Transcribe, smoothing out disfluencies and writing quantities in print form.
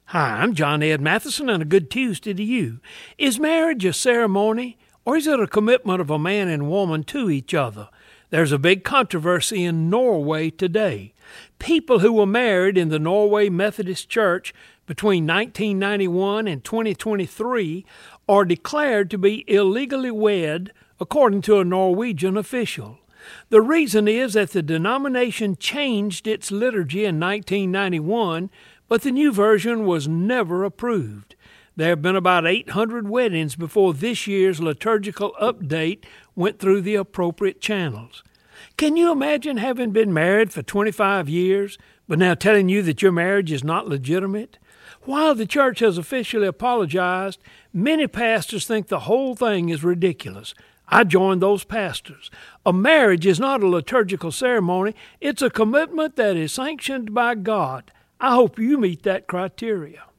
Hi, I'm John Ed Matheson, and a good Tuesday to you. Is marriage a ceremony, or is it a commitment of a man and woman to each other? There's a big controversy in Norway today. People who were married in the Norway Methodist Church between 1991 and 2023 are declared to be illegally wed, according to a Norwegian official. The reason is that the denomination changed its liturgy in 1991, but the new version was never approved. There have been about 800 weddings before this year's liturgical update went through the appropriate channels. Can you imagine having been married for 25 years, but now telling you that your marriage is not legitimate? While the church has officially apologized, many pastors think the whole thing is ridiculous. I join those pastors. A marriage is not a liturgical ceremony. It's a commitment that is sanctioned by God. I hope you meet that criteria.